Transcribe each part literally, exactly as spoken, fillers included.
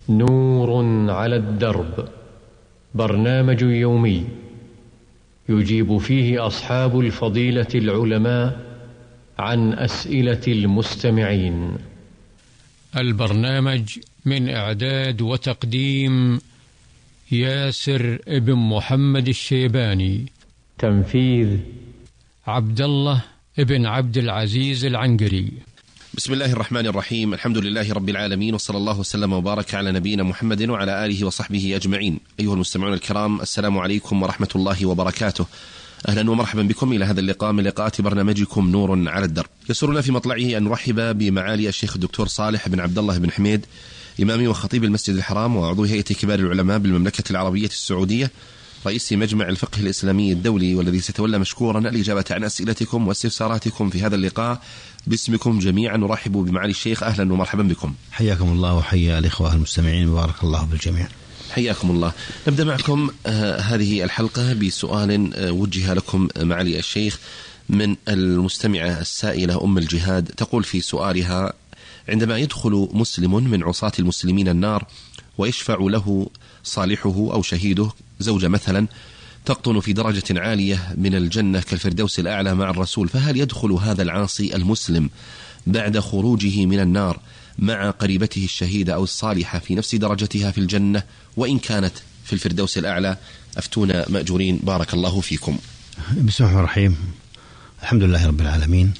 نور على الدرب، برنامج يومي يجيب فيه أصحاب الفضيلة العلماء عن أسئلة المستمعين. البرنامج من إعداد وتقديم ياسر ابن محمد الشيباني، تنفيذ عبد الله ابن عبد العزيز العنقري. بسم الله الرحمن الرحيم، الحمد لله رب العالمين، وصلى الله وسلم وبارك على نبينا محمد وعلى آله وصحبه أجمعين. أيها المستمعون الكرام، السلام عليكم ورحمة الله وبركاته. أهلا ومرحبا بكم إلى هذا اللقاء من لقاءات برنامجكم نور على الدرب. يسرنا في مطلعه أن نرحب بمعالي الشيخ الدكتور صالح بن عبد الله بن حميد، إمامي وخطيب المسجد الحرام وعضو هيئة كبار العلماء بالمملكة العربية السعودية، رئيس مجمع الفقه الإسلامي الدولي، والذي سيتولى مشكورا الإجابة عن أسئلتكم واستفساراتكم في هذا اللقاء. باسمكم جميعا نرحب بمعالي الشيخ، أهلا ومرحبا بكم. حياكم الله وحيا الإخوة المستمعين، بارك الله بالجميع. حياكم الله. نبدأ معكم آه هذه الحلقة بسؤال آه وجه لكم معالي الشيخ من المستمعة السائلة أم الجهاد. تقول في سؤالها: عندما يدخل مسلم من عصاة المسلمين النار ويشفع له صالحه أو شهيده، زوجة مثلا، تقطن في درجة عالية من الجنة كالفردوس الأعلى مع الرسول، فهل يدخل هذا العاصي المسلم بعد خروجه من النار مع قريبته الشهيدة أو الصالحة في نفس درجتها في الجنة وإن كانت في الفردوس الأعلى؟ أفتونا مأجورين، بارك الله فيكم. بسم الله الرحمن الرحيم، الحمد لله رب العالمين،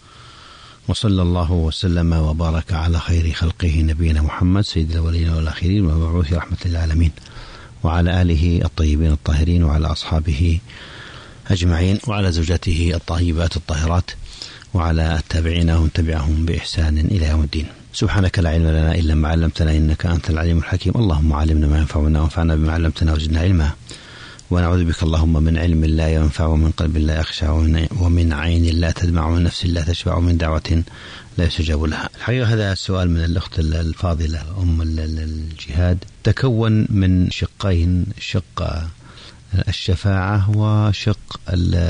وصلى الله وسلم وبارك على خير خلقه نبينا محمد سيد الأولين والآخرين ومبعوث رحمة للعالمين، وعلى آله الطيبين الطاهرين وعلى أصحابه أجمعين وعلى زوجاته الطيبات الطاهرات وعلى التابعين ومن تبعهم بإحسان إلى يوم الدين. سبحانك لا علم لنا إلا ما علمتنا إنك أنت العليم الحكيم. اللهم علمنا ما ينفعنا وانفعنا بما علمتنا وزدنا علما، ونعوذ بك اللهم من علم لا ينفع ومن قلب لا يخشع ومن عين لا تدمع ومن نفس لا تشبع ومن دعوة لا يستجاب لها. الحقيقة هذا السؤال من الأخت الفاضلة أم الجهاد تكون من شقين: شق الشفاعة وشق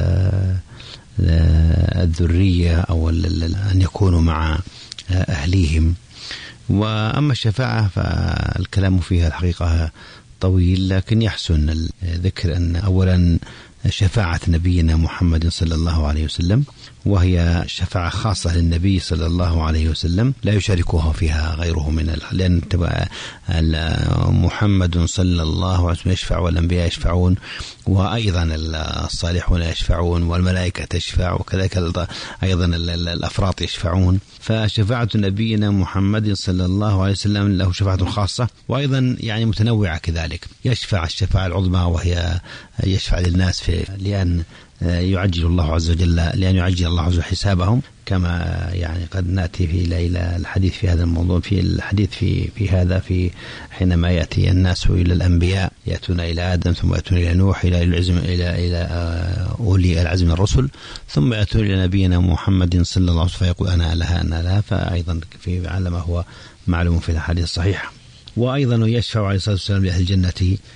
الذرية أو أن يكونوا مع أهليهم. وأما الشفاعة فالكلام فيها الحقيقة طويل، لكن يحسن الذكر أن أولا شفاعة نبينا محمد صلى الله عليه وسلم، وهي شفاعة خاصة للنبي صلى الله عليه وسلم لا يشاركها فيها غيره من ال... لأن محمد صلى الله عليه وسلم يشفع والأنبياء يشفعون، وأيضا الصالحون يشفعون والملائكة تشفع، وكذلك أيضا الأفراط يشفعون. فشفاعة نبينا محمد صلى الله عليه وسلم له شفاعة خاصة، وأيضا يعني متنوعة كذلك. يشفع الشفاعة العظمى وهي يشفع للناس في لأن يعجل الله عز وجل لأن يعجل الله عز وجل حسابهم، كما يعني قد نأتي في إلى الحديث في هذا الموضوع في الحديث في في هذا في حينما يأتي الناس إلى الأنبياء، يأتون إلى آدم ثم يأتون إلى نوح إلى العزم إلى إلى أولي العزم من الرسل، ثم يأتون إلى نبينا محمد صلى الله عليه وسلم فيقول أنا لها أنا لها، فأيضا في على ما هو معلوم في الحديث الصحيح. وأيضا يشفع عليه الصلاة والسلام لأهل الجنة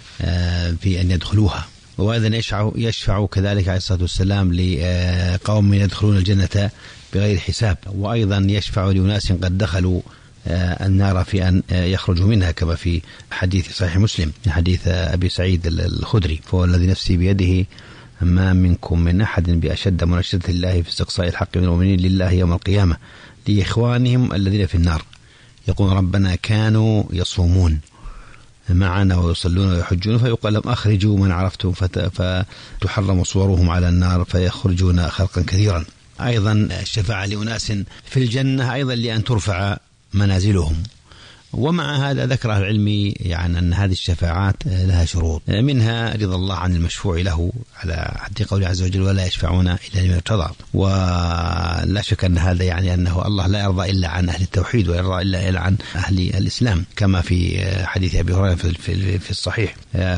في أن يدخلوها، وأيضا يشفع, يشفع كذلك عليه الصلاة والسلام لقوم يدخلون الجنة بغير حساب، وأيضا يشفع لأناس قد دخلوا النار في أن يخرجوا منها، كما في حديث صحيح مسلم من حديث أبي سعيد الخدري: فهو الذي نفسي بيده ما منكم من أحد بأشد مناشدة الله في استقصاء الحق من المؤمنين لله يوم القيامة لإخوانهم الذين في النار، يقول ربنا كانوا يصومون معنا ويصلون ويحجون، فيقال لهم أخرجوا من عرفتم فتحرم صورهم على النار فيخرجون خلقا كثيرا. أيضا الشفاعة لأناس في الجنة أيضا لأن ترفع منازلهم. ومع هذا ذكر أهل العلم يعني أن هذه الشفاعات لها شروط، منها رضا الله عن المشفوع له على حد قوله عز وجل: ولا يشفعون إلا لمن ارتضى. ولا شك أن هذا يعني أنه الله لا يرضى إلا عن أهل التوحيد ويرضى إلا, إلا عن أهل الإسلام، كما في حديث أبي هريرة في, في الصحيح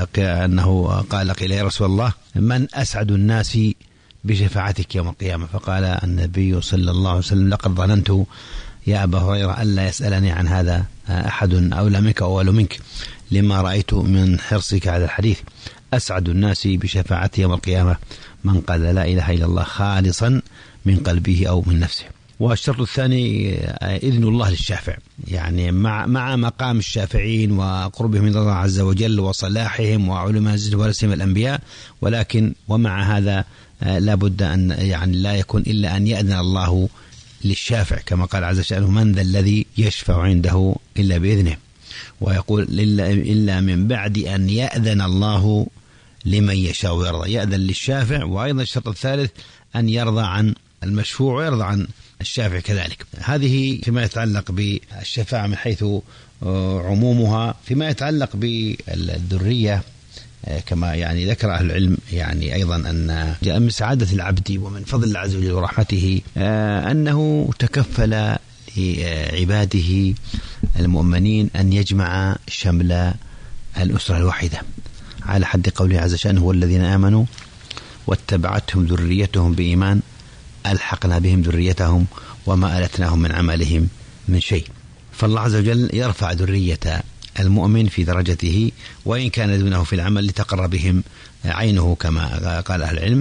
أنه قال: قيل يا رسول الله من أسعد الناس بشفاعتك يوم القيامة؟ فقال النبي صلى الله عليه وسلم: لقد ظننت يا أبا هريرة ألا يسألني عن هذا أحد أولى منك أو أولى منك، لما رأيت من حرصك على الحديث. أسعد الناس بشفاعتي يوم القيامة من قال لا إله إلا الله خالصا من قلبه أو من نفسه. والشرط الثاني إذن الله للشافع، يعني مع مع مقام الشافعين وقربهم من الله عز وجل وصلاحهم وعلماء ورثهم الأنبياء، ولكن ومع هذا لا بد أن يعني لا يكون إلا أن يأذن الله للشافع، كما قال عز وجل من ذا الذي يشفع عنده إلا بإذنه، ويقول إلا من بعد أن يأذن الله لمن يشاء ويرضى، يأذن للشافع. وأيضا الشرط الثالث أن يرضى عن المشفوع ويرضى عن الشافع كذلك. هذه فيما يتعلق بالشفاعة من حيث عمومها. فيما يتعلق بالذرية كما يعني ذكر أهل العلم يعني أيضا أن جاء من سعادة العبد ومن فضل الله عز وجل ورحمته أنه تكفل لعباده المؤمنين أن يجمع شمل الأسرة الواحدة، على حد قوله عز وجل هو الذين آمنوا واتبعتهم ذريتهم بإيمان ألحقنا بهم ذريتهم وما ألتناهم من عملهم من شيء. فالله عز وجل يرفع ذرية المؤمن في درجته وإن كان دونه في العمل لتقر بهم عينه كما قال أهل العلم.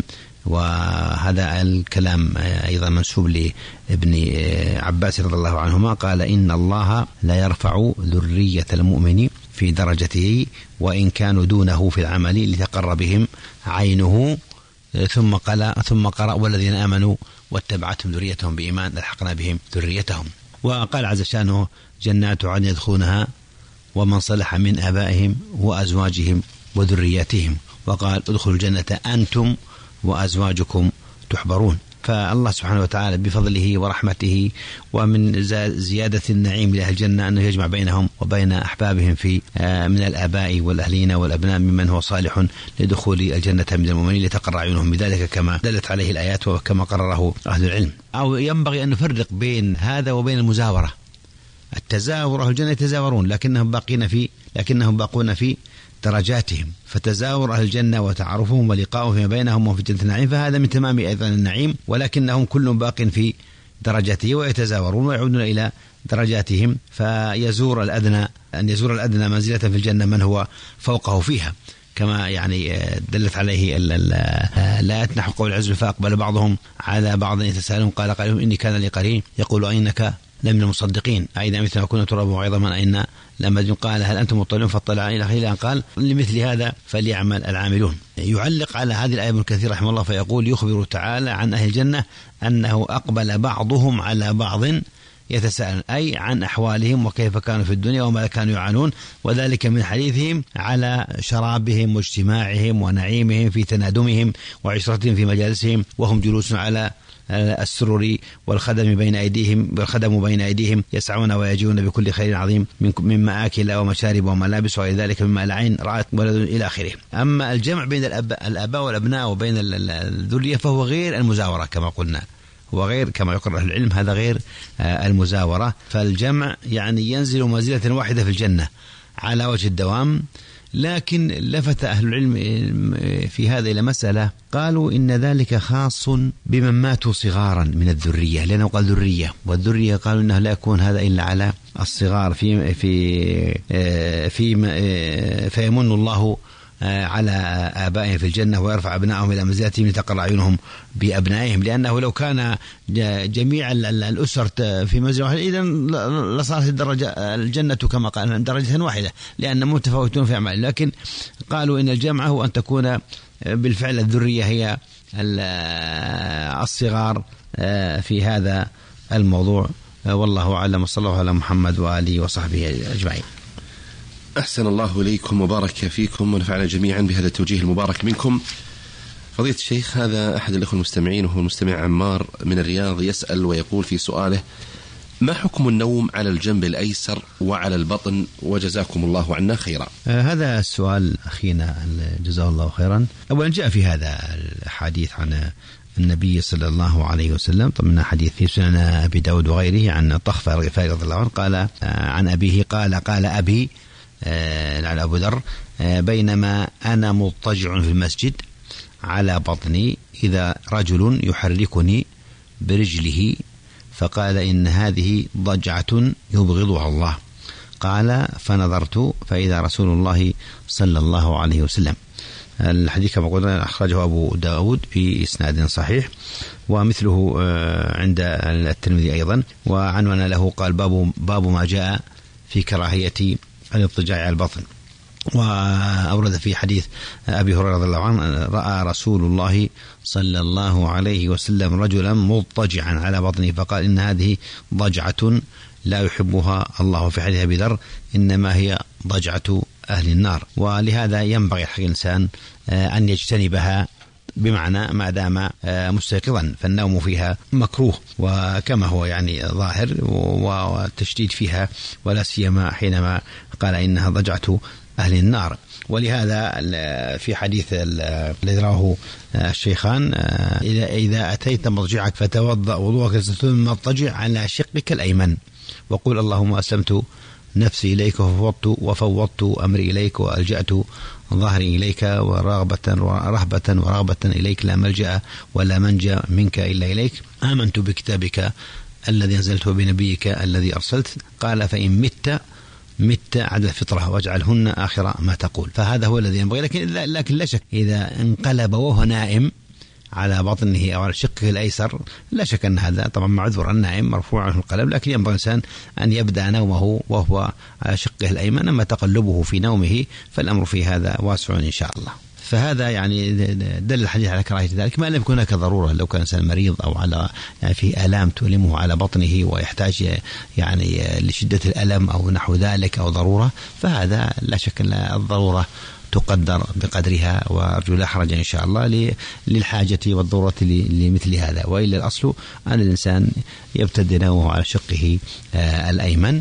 وهذا الكلام أيضا منسوب لابن عباس رضي الله عنهما قال إن الله لا يرفع ذرية المؤمن في درجته وإن كانوا دونه في العمل لتقر بهم عينه. ثم قال ثم قرأ والذين آمنوا واتبعتهم ذريتهم بإيمان ألحقنا بهم ذريتهم. وقال عز شانه جنات عدن يدخلونها ومن صلح من آبائهم وأزواجهم وذرياتهم، وقال ادخلوا الجنة أنتم وأزواجكم تحبرون. فالله سبحانه وتعالى بفضله ورحمته ومن زيادة النعيم لأهل الجنة أنه يجمع بينهم وبين أحبابهم في من الآباء والأهلين والأبناء ممن هو صالح لدخول الجنة من المؤمنين لتقر أعينهم بذلك كما دلت عليه الآيات وكما قرره أهل العلم. أو ينبغي أن نفرق بين هذا وبين المزاورة. التزاور أهل الجنة يتزاورون لكنهم باقين في لكنهم باقون في درجاتهم، فتزاور أهل الجنة وتعارفهم ولقاؤهم فيما بينهم وفي جنة النعيم فهذا من تمام أيضا النعيم، ولكنهم كل باق في درجاته ويتزاورون ويعودون إلى درجاتهم. فيزور الأدنى أن يزور الأدنى منزلة في الجنة من هو فوقه فيها، كما يعني دلت عليه لا يتنح قول العز فأقبل بعضهم على بعض يتساءلون قال قائلهم إني كان لي قرين يقول أينك لمن المصدقين أيضا مثل ما كنا ترابا وعظاما أين لما قال هل أنتم مطلعون فاطلع إلى خير قال لمثل هذا فليعمل العاملون. يعلق على هذه الآية ابن كثير رحمه الله فيقول يخبر تعالى عن أهل الجنة أنه أقبل بعضهم على بعض يتساءلون أي عن أحوالهم وكيف كانوا في الدنيا وما كانوا يعانون، وذلك من حديثهم على شرابهم واجتماعهم ونعيمهم في تنادمهم وعشرتهم في مجالسهم وهم جلوس على السرر والخدم بين أيديهم والخدم بين أيديهم يسعون ويجون بكل خير عظيم من مآكل ومشارب وملابس وغير ذلك مما العين رأت ولد إلى آخره. أما الجمع بين الآباء والأبناء وبين الذرية فهو غير المزاورة كما قلنا، هو غير كما يقرر أهل العلم هذا غير المزاورة. فالجمع يعني ينزل منزلة واحدة في الجنة على وجه الدوام. لكن لفت أهل العلم في هذا إلى مسألة قالوا إن ذلك خاص بمن ماتوا صغارا من الذرية، لأنه قال ذرية والذرية قالوا إنه لا يكون هذا إلا على الصغار في في في فيمن الله على آبائهم في الجنة ويرفع أبنائهم إلى منزلتهم لتقر أعينهم بأبنائهم، لأنه لو كان جميع الأسر في منزل واحد إذن لصارت الدرجة الجنة كما قال درجة واحدة لأن متفاوتون في أعمال. لكن قالوا إن الجمع هو أن تكون بالفعل الذرية هي الصغار في هذا الموضوع. والله أعلم وصلى الله على محمد وآله وصحبه أجمعين. أحسن الله إليكم وبارك فيكم ونفعنا جميعا بهذا التوجيه المبارك منكم. فضيلة الشيخ هذا أحد الأخوة المستمعين وهو المستمع عمار من الرياض يسأل ويقول في سؤاله ما حكم النوم على الجنب الأيسر وعلى البطن وجزاكم الله عنا خيرا. آه هذا السؤال أخينا جزاه الله خيرا. أولا جاء في هذا الحديث عن النبي صلى الله عليه وسلم طبعا حديث في سنن أبي داود وغيره عن طخفة الغفاري رضي الله عنه قال آه عن أبيه قال قال أبي على أبو ذر بينما أنا مضطجع في المسجد على بطني إذا رجل يحركني برجله فقال إن هذه ضجعة يبغضها الله. قال فنظرت فإذا رسول الله صلى الله عليه وسلم الحديث كما قلنا أخرجه أبو داود بإسناد صحيح، ومثله عند الترمذي أيضا، وعنوان له قال باب, باب ما جاء في كراهية الاضطجاع على البطن. وأورد في حديث أبي هريرة رضي الله عنه رأى رسول الله صلى الله عليه وسلم رجلا مضطجعا على بطنه فقال إن هذه ضجعة لا يحبها الله. في حديث أبي ذر إنما هي ضجعة أهل النار. ولهذا ينبغي حق الإنسان أن يجتنبها، بمعنى ما دام مستيقظا، فالنوم فيها مكروه وكما هو يعني ظاهر، والتشديد فيها ولا سيما حينما قال إنها ضجعة أهل النار. ولهذا في حديث الذي رواه الشيخان إذا أتيت مضجعك فتوضأ وضوءك ثم اضطجع على شقك الأيمن وقل اللهم أسلمت نفسي إليك وفوضت وفوضت أمري إليك وألجأت ظهري إليك ورغبة ورهبة ورغبة إليك لا ملجأ ولا منجا منك إلا إليك، آمنت بكتابك الذي أنزلته بنبيك الذي أرسلت. قال فإن مت مت عدل الفطرة واجعلهن آخر ما تقول. فهذا هو الذي ينبغي. لكن, لكن لا شك إذا انقلب وهو نائم على بطنه أو على شقه الأيسر لا شك أن هذا طبعا معذور، النائم مرفوع عنه القلم، لكن ينبغي الإنسان أن يبدأ نومه وهو على شقه الأيمن. أما تقلبه في نومه فالأمر في هذا واسع إن شاء الله. فهذا يعني دل الحديث على كراهية ذلك، ما لم يكن هناك ضرورة. لو كان إنسان مريض أو على يعني في آلام تؤلمه على بطنه ويحتاج يعني لشدة الألم أو نحو ذلك أو ضرورة، فهذا لا شك أن الضرورة تقدر بقدرها، وأرجو لا حرج إن شاء الله للحاجة والضرورة لمثل هذا. وإلا الأصل أن الإنسان يبتدئ نومه على شقه الأيمن.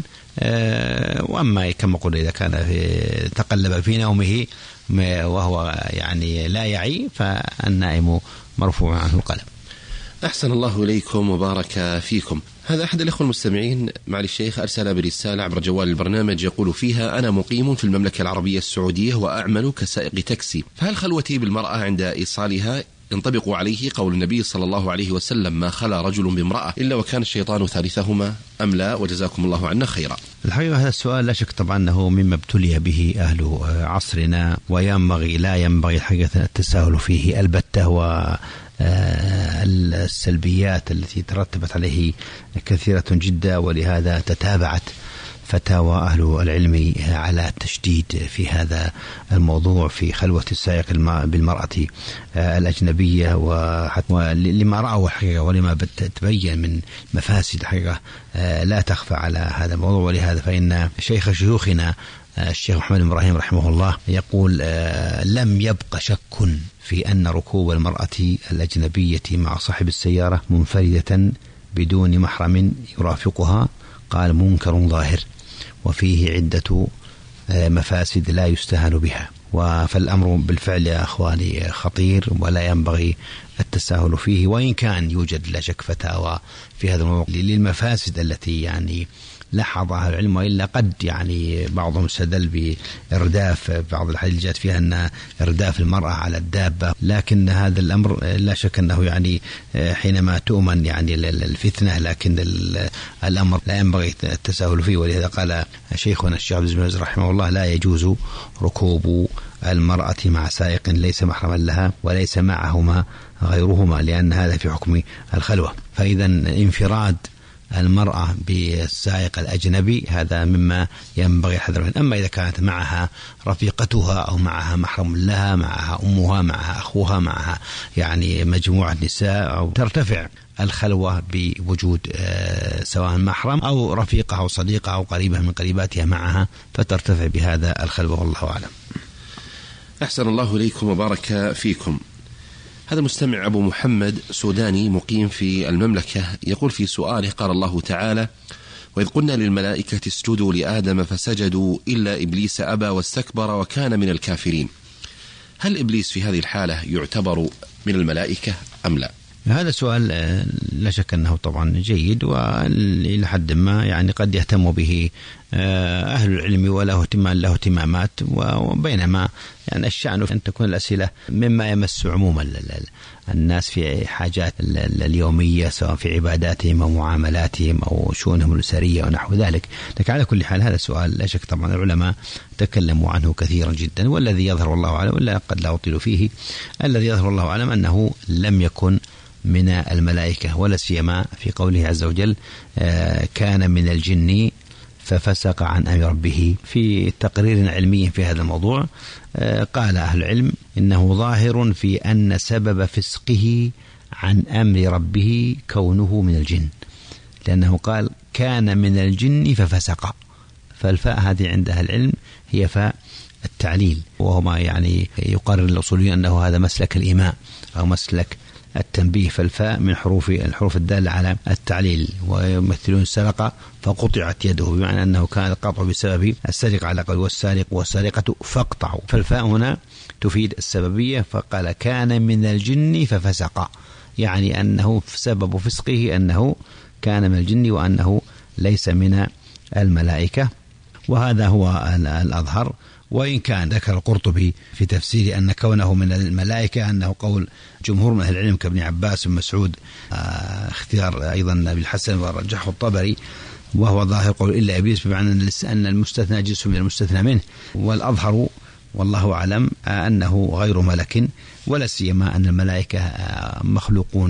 وأما كما قلنا إذا كان في تقلب في نومه وهو يعني لا يعي فالنائم مرفوع عنه القلم. أحسن الله إليكم وبارك فيكم. هذا أحد الأخوة المستمعين معالي الشيخ أرسل برسالة عبر جوال البرنامج يقول فيها: أنا مقيم في المملكة العربية السعودية وأعمل كسائق تاكسي، فهل خلوتي بالمرأة عند إيصالها ينطبق عليه قول النبي صلى الله عليه وسلم ما خلا رجل بامرأة إلا وكان الشيطان ثالثهما أم لا؟ وجزاكم الله عنا خيرا. الحقيقة هذا السؤال لا شك طبعا أنه مما ابتلي به أهل عصرنا، وينبغي لا ينبغي الحقيقة التساهل فيه البتة، و السلبيات التي ترتبت عليه كثيرة جدا. ولهذا تتابعت فتاوى أهل العلم على التشديد في هذا الموضوع في خلوة السائق بالمرأة الأجنبية، ولما رأوا الحقيقة ولما تبين من مفاسد الحقيقة لا تخفى على هذا الموضوع. ولهذا فإن شيخ شيوخنا الشيخ محمد بن إبراهيم رحمه الله يقول: لم يبق شك في أن ركوب المرأة الأجنبية مع صاحب السيارة منفردة بدون محرم يرافقها قال منكر ظاهر وفيه عدة مفاسد لا يستهان بها. فالأمر بالفعل يا أخواني خطير ولا ينبغي التساهل فيه، وإن كان يوجد لا شك فتاوى في هذا الموضوع للمفاسد التي يعني لاحظها العلم، وإلا قد يعني بعضهم استدل بإرداف بعض الحديث جاءت فيها أن إرداف المرأة على الدابة، لكن هذا الأمر لا شك أنه يعني حينما تؤمن يعني الفتنة، لكن الأمر لا ينبغي التساهل فيه. ولهذا قال شيخنا الشيخ عبد العزيز رحمه الله: لا يجوز ركوب المرأة مع سائق ليس محرما لها وليس معهما غيرهما، لأن هذا في حكم الخلوة. فإذا انفراد المرأة بالسائق الأجنبي هذا مما ينبغي الحذر منه. أما إذا كانت معها رفيقتها أو معها محرم لها، معها أمها، معها أخوها، معها يعني مجموعة نساء، أو ترتفع الخلوة بوجود سواء محرم أو رفيقة أو صديقة أو قريبة من قريباتها معها، فترتفع بهذا الخلوة والله أعلم. أحسن الله إليكم وبارك فيكم. هذا المستمع أبو محمد سوداني مقيم في المملكة يقول في سؤاله: قال الله تعالى: وإذ قلنا للملائكة اسجدوا لآدم فسجدوا إلا إبليس أبى واستكبر وكان من الكافرين. هل إبليس في هذه الحالة يعتبر من الملائكة أم لا؟ هذا سؤال لا شك أنه طبعا جيد، وإلى حد ما يعني قد يهتم به أهل العلم وله اهتمام له اهتمامات، وبينما يعني الشأن أن تكون الأسئلة مما يمس عموما الناس في حاجات اليومية، سواء في عباداتهم أو معاملاتهم أو شؤونهم الأسرية ونحو ذلك. لكن على كل حال هذا السؤال لا شك طبعا العلماء تكلموا عنه كثيرا جدا، والذي يظهر والله أعلم، ولا قد لا أطيل فيه، الذي يظهر والله أعلم أنه لم يكن من الملائكة، ولا سيما في قوله عز وجل كان من الجن ففسق عن أمر ربه. في تقرير علمي في هذا الموضوع قال أهل العلم إنه ظاهر في أن سبب فسقه عن أمر ربه كونه من الجن، لأنه قال كان من الجن ففسق، فالفاء هذه عند أهل العلم هي فاء التعليل، وهو ما يعني يقرر الأصوليين أنه هذا مسلك الإيماء أو مسلك التنبيه، فالفاء من حروف الحروف الدالة على التعليل. ويمثلون السرقة فقطعت يده، بمعنى أنه كان القطع بسبب السرقة، على قول والسارق والسارقة فاقطعوا، فالفاء هنا تفيد السببية، فقال كان من الجن ففسق، يعني أنه سبب فسقه أنه كان من الجن وأنه ليس من الملائكة، وهذا هو الأظهر. وإن كان ذكر القرطبي في تفسير أن كونه من الملائكة أنه قول جمهور من أهل العلم كابن عباس ومسعود، اختيار أيضا أبي الحسن ورجحه الطبري، وهو ظاهر قول إلا إبليس، بمعنى أن المستثنى جزء من المستثنى منه، والأظهر والله أعلم أنه غير ملك، ولا سيما أن الملائكة مخلوقون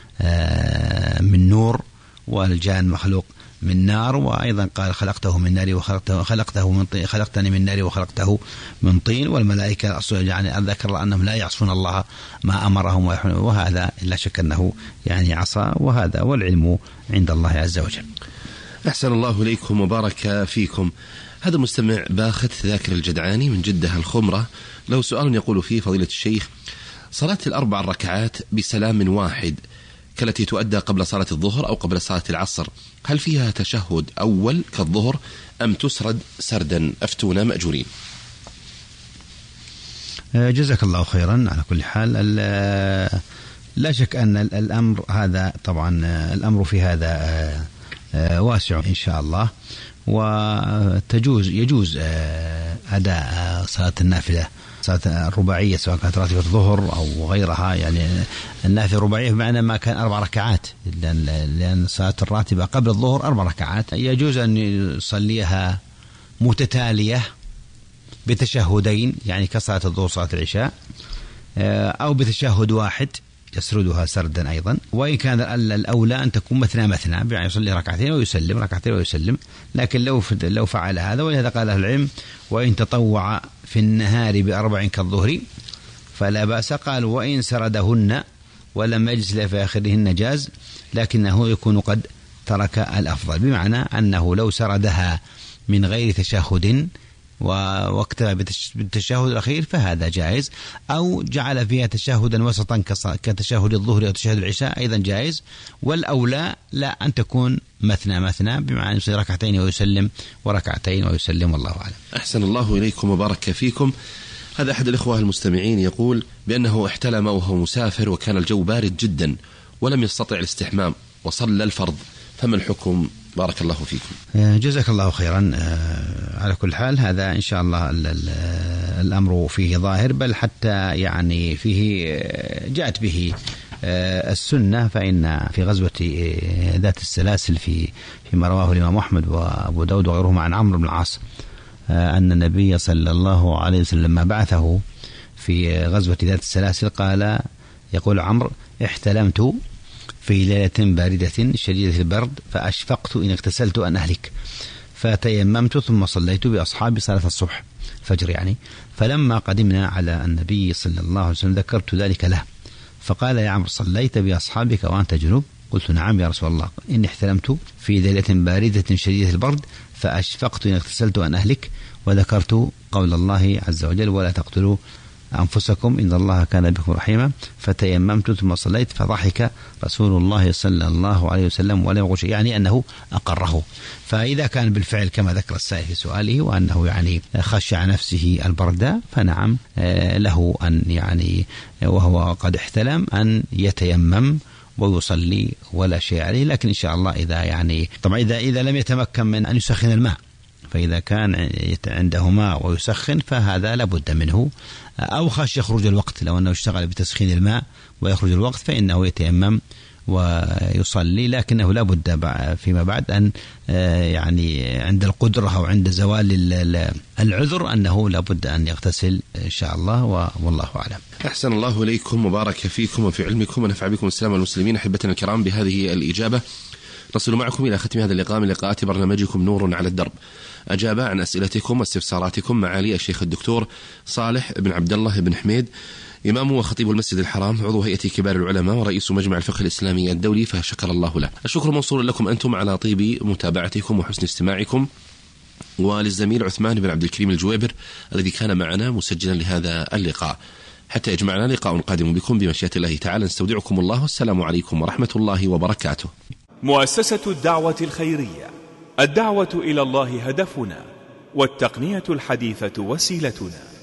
من نور، والجان مخلوق من نار، وأيضا قال خلقته من نار وخلقته خلقته من طين، خلقتني من نار وخلقته من طين. والملائكة يعني ذكر أنهم لا يعصون الله ما أمرهم ويحنون، وهذا لا شك أنه يعني عصى، وهذا والعلم عند الله عز وجل. أحسن الله إليكم وبارك فيكم. هذا المستمع باخت ذاكر الجدعاني من جدة الخمرة له سؤال يقول فيه فضيلة الشيخ: صلاة الأربع ركعات بسلام واحد كالتي تؤدى قبل صلاة الظهر أو قبل صلاة العصر، هل فيها تشهد أول كالظهر أم تسرد سردا؟ أفتونا مأجورين. جزاك الله خيرا. على كل حال لا شك أن الأمر هذا طبعا الأمر في هذا واسع إن شاء الله، وتجوز يجوز أداء صلاة النافلة، صلاة الرباعية سواء كانت راتبة الظهر أو غيرها، يعني النافلة الرباعية بمعنى ما كان أربع ركعات، لأن, لأن صلاة الراتبة قبل الظهر أربع ركعات، يجوز أن يصليها متتالية بتشهدين، يعني كصلاة الظهر صلاة العشاء، أو بتشهد واحد يسردها سردا أيضا. وإن كان الأولى أن تكون مثنى مثنى، يعني يصلي ركعتين ويسلم ركعتين ويسلم، لكن لو لو فعل هذا، ولهذا قال أهل العلم وإن تطوع في النهار بأربع كالظهر فلا بأس. قال وإن سردهن ولم يجلس في آخرهن جاز، لكنه يكون قد ترك الأفضل، بمعنى أنه لو سردها من غير تشهد واكتفى بالتشهد الأخير فهذا جائز، أو جعل فيها تشهدا وسطا كتشهد الظهر أو تشهد العشاء أيضا جائز. والأولى لا أن تكون مثنى مثنى، بمعنى يصلي ركعتين ويسلم وركعتين ويسلم، والله أعلم. أحسن الله إليكم وبارك فيكم. هذا أحد الإخوة المستمعين يقول بأنه احتلم وهو مسافر وكان الجو بارد جدا ولم يستطع الاستحمام وصلى الفرض، فما الحكم؟ بارك الله فيكم. جزاك الله خيرا. على كل حال هذا إن شاء الله الأمر فيه ظاهر، بل حتى يعني فيه جاءت به السنة، فإن في غزوة ذات السلاسل في فيما رواه الإمام أحمد وأبو داود وغيرهما عن عمرو بن العاص أن النبي صلى الله عليه وسلم لما بعثه في غزوة ذات السلاسل قال يقول عمرو: احتلمت في ليلة باردة شديدة البرد فأشفقت إن اغتسلت أن أهلك، فتيممت ثم صليت بأصحابي صلاة الصبح فجر يعني، فلما قدمنا على النبي صلى الله عليه وسلم ذكرت ذلك له، فقال: يا عمرو صليت بأصحابك وأنت جنوب؟ قلت: نعم يا رسول الله، إني احتلمت في ليلة باردة شديدة البرد فأشفقت إن اغتسلت أن أهلك، وذكرت قول الله عز وجل: ولا تقتلوا أنفسكم إن الله كان بكم رحيما، فتيممت ثم صليت. فضحك رسول الله صلى الله عليه وسلم ولا يقول شيء، يعني أنه أقره. فإذا كان بالفعل كما ذكر السائل في سؤاله وأنه يعني خشع نفسه البرد، فنعم له أن يعني وهو قد احتلم أن يتيمم ويصلي ولا شيء عليه. لكن إن شاء الله إذا يعني طبعا إذا إذا لم يتمكن من أن يسخن الماء، فإذا كان عنده ماء ويسخن فهذا لابد منه، أو خاش يخرج الوقت، لو أنه اشتغل بتسخين الماء ويخرج الوقت فإنه يتيمم ويصلي. لكنه لابد فيما بعد أن يعني عند القدرة أو عند زوال العذر أنه لابد أن يغتسل إن شاء الله، والله أعلم. أحسن الله إليكم وبارك فيكم وفي علمكم ونفع بكم السلام والمسلمين. أحبتنا الكرام، بهذه الإجابة نصل معكم إلى ختم هذا اللقاء من لقاءات برنامجكم نور على الدرب. أجاب عن أسئلتكم واستفساراتكم معالي الشيخ الدكتور صالح بن عبد الله بن حميد، إمام وخطيب المسجد الحرام، عضو هيئة كبار العلماء ورئيس مجمع الفقه الإسلامي الدولي، فشكر الله له. الشكر موصول لكم أنتم على طيب متابعتكم وحسن استماعكم، وللزميل عثمان بن عبد الكريم الجويبر الذي كان معنا مسجلا لهذا اللقاء. حتى يجمعنا لقاء قادم بكم بمشيئة الله تعالى، نستودعكم الله، والسلام عليكم ورحمة الله وبركاته. مؤسسة الدعوة الخيرية، الدعوة إلى الله هدفنا، والتقنية الحديثة وسيلتنا.